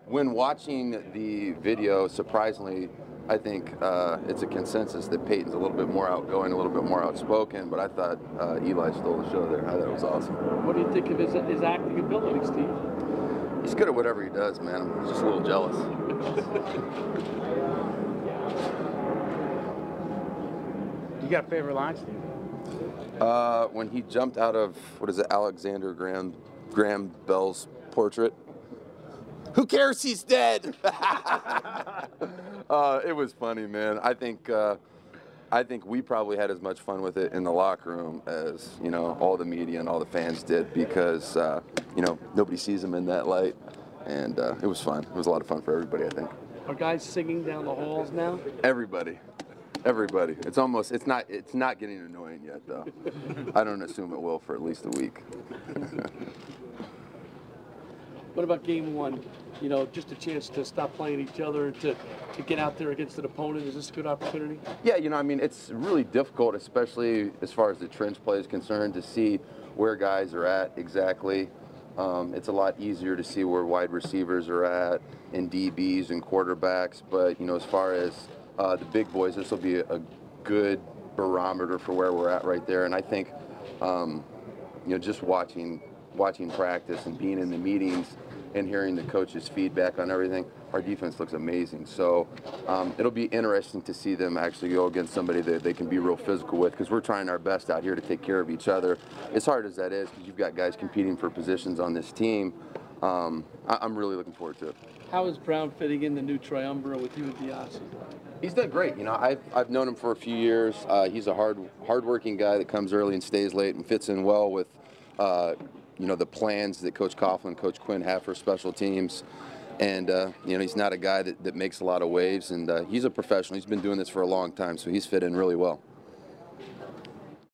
when watching the video, surprisingly, I think it's a consensus that Peyton's a little bit more outgoing, a little bit more outspoken, but I thought Eli stole the show there. I thought it was awesome. What do you think of his acting ability, Steve? He's good at whatever he does, man. I'm just a little jealous. You got a favorite line, Steve? When he jumped out of, what is it, Alexander Graham Bell's portrait. Who cares? He's dead. It was funny, man. I think we probably had as much fun with it in the locker room as all the media and all the fans did because nobody sees him in that light, and it was fun. It was a lot of fun for everybody, I think. Are guys singing down the halls now? Everybody. It's not getting annoying yet, though. I don't assume it will for at least a week. What about game one? Just a chance to stop playing each other, to get out there against an opponent. Is this a good opportunity? Yeah, it's really difficult, especially as far as the trench play is concerned, to see where guys are at exactly. It's a lot easier to see where wide receivers are at and DBs and quarterbacks. But, as far as the big boys, this will be a good barometer for where we're at right there. And I think, just watching practice and being in the meetings and hearing the coaches' feedback on everything, our defense looks amazing. So it'll be interesting to see them actually go against somebody that they can be real physical with, because we're trying our best out here to take care of each other. As hard as that is, because you've got guys competing for positions on this team, I'm really looking forward to it. How is Brown fitting in the new triumvirate with you and Diassi? He's done great. I've known him for a few years. He's a hard-working guy that comes early and stays late and fits in well with the plans that Coach Coughlin, Coach Quinn have for special teams. And, he's not a guy that makes a lot of waves, and he's a professional. He's been doing this for a long time, so he's fit in really well.